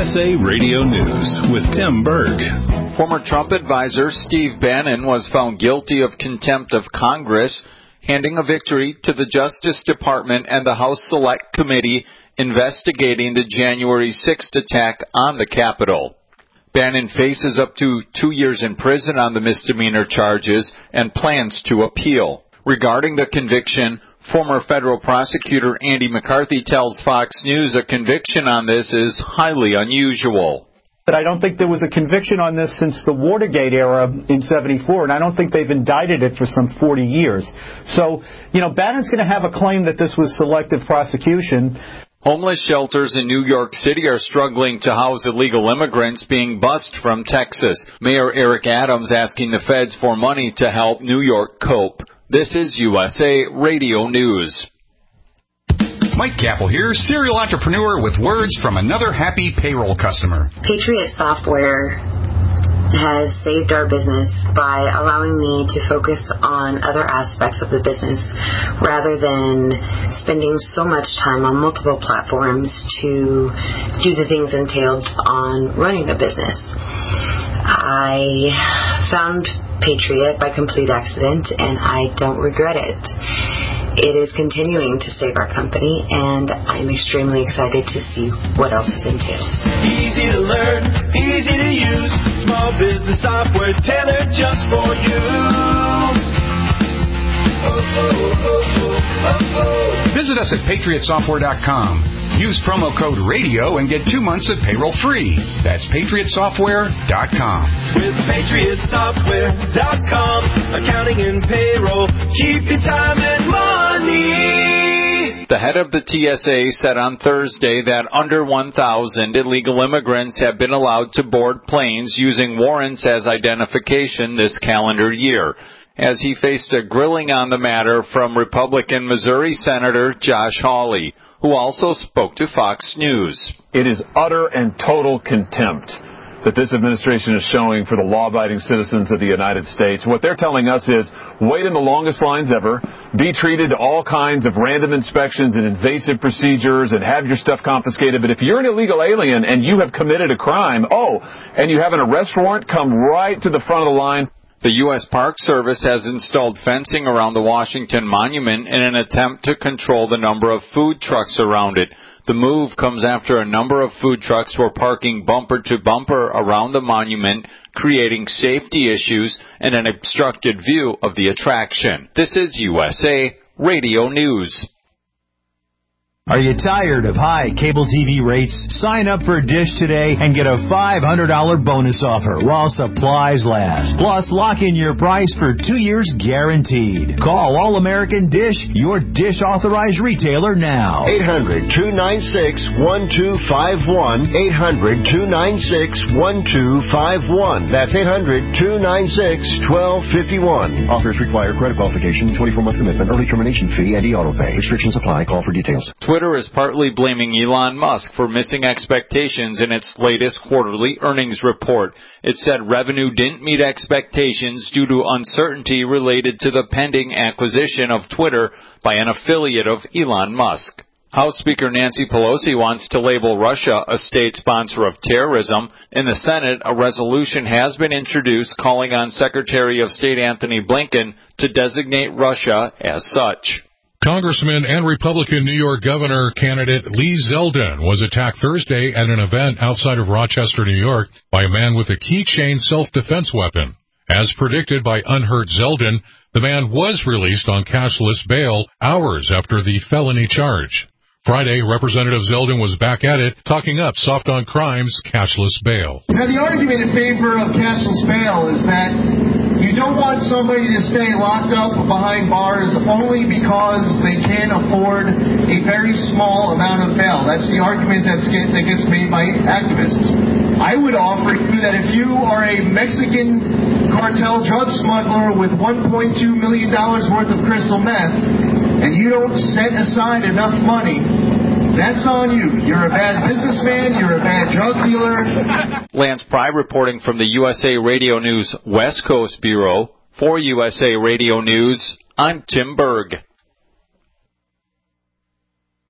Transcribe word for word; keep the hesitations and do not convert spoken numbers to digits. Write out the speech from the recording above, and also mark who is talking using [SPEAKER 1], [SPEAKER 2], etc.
[SPEAKER 1] S A Radio News with Tim Berg.
[SPEAKER 2] Former Trump advisor Steve Bannon was found guilty of contempt of Congress, handing a victory to the Justice Department and the House Select Committee investigating the January sixth attack on the Capitol. Bannon faces up to two years in prison on the misdemeanor charges and plans to appeal. Regarding the conviction, former federal prosecutor Andy McCarthy tells Fox News a conviction on this is highly unusual.
[SPEAKER 3] But I don't think there was a conviction on this since the Watergate era in seventy-four, and I don't think they've indicted it for some forty years. So, you know, Bannon's going to have a claim that this was selective prosecution.
[SPEAKER 2] Homeless shelters in New York City are struggling to house illegal immigrants being bused from Texas. Mayor Eric Adams asking the feds for money to help New York cope. This is U S A Radio News.
[SPEAKER 4] Mike Capel here, serial entrepreneur with words from another happy payroll customer.
[SPEAKER 5] Patriot Software has saved our business by allowing me to focus on other aspects of the business rather than spending so much time on multiple platforms to do the things entailed on running a business. I found Patriot by complete accident, and I don't regret it. It is continuing to save our company, and I'm extremely excited to see what else it entails.
[SPEAKER 6] Easy to learn, easy to use, small business software tailored just for you. Oh, oh, oh, oh, oh, oh.
[SPEAKER 4] Visit us at patriot software dot com. Use promo code RADIO and get two months of payroll free. That's patriot software dot com.
[SPEAKER 6] With patriot software dot com, accounting and payroll, keep your time and money.
[SPEAKER 2] The head of the T S A said on Thursday that under one thousand illegal immigrants have been allowed to board planes using warrants as identification this calendar year, as he faced a grilling on the matter from Republican Missouri Senator Josh Hawley, who also spoke to Fox News.
[SPEAKER 7] It is utter and total contempt that this administration is showing for the law-abiding citizens of the United States. What they're telling us is wait in the longest lines ever, be treated to all kinds of random inspections and invasive procedures and have your stuff confiscated. But if you're an illegal alien and you have committed a crime, oh, and you have an arrest warrant, come right to the front of the line.
[SPEAKER 2] The U S Park Service has installed fencing around the Washington Monument in an attempt to control the number of food trucks around it. The move comes after a number of food trucks were parking bumper to bumper around the monument, creating safety issues and an obstructed view of the attraction. This is U S A Radio News.
[SPEAKER 8] Are you tired of high cable T V rates? Sign up for Dish today and get a five hundred dollars bonus offer while supplies last. Plus, lock in your price for two years guaranteed. Call All American Dish, your Dish authorized retailer now.
[SPEAKER 9] eight hundred, two nine six, one two five one. eight hundred, two nine six, one two five one. That's eight hundred, two nine six, one two five one. Offers require credit qualification, twenty-four month commitment, early termination fee, and e-auto pay. Restrictions apply. Call for details.
[SPEAKER 2] Twitter is partly blaming Elon Musk for missing expectations in its latest quarterly earnings report. It said revenue didn't meet expectations due to uncertainty related to the pending acquisition of Twitter by an affiliate of Elon Musk. House Speaker Nancy Pelosi wants to label Russia a state sponsor of terrorism. In the Senate, a resolution has been introduced calling on Secretary of State Anthony Blinken to designate Russia as such.
[SPEAKER 10] Congressman and Republican New York Governor candidate Lee Zeldin was attacked Thursday at an event outside of Rochester, New York, by a man with a keychain self-defense weapon. As predicted by unhurt Zeldin, the man was released on cashless bail hours after the felony charge. Friday, Representative Zeldin was back at it, talking up soft on crime's cashless bail.
[SPEAKER 11] Now, the argument in favor of cashless bail is that you don't want somebody to stay locked up behind bars only because they can't afford a very small amount of bail. That's the argument that's get, that gets made by activists. I would offer you that if you are a Mexican cartel drug smuggler with one point two million dollars worth of crystal meth, and you don't set aside enough money, that's on you. You're a bad businessman. You're a bad drug dealer.
[SPEAKER 2] Lance Pry reporting from the U S A Radio News West Coast Bureau. For U S A Radio News, I'm Tim Berg.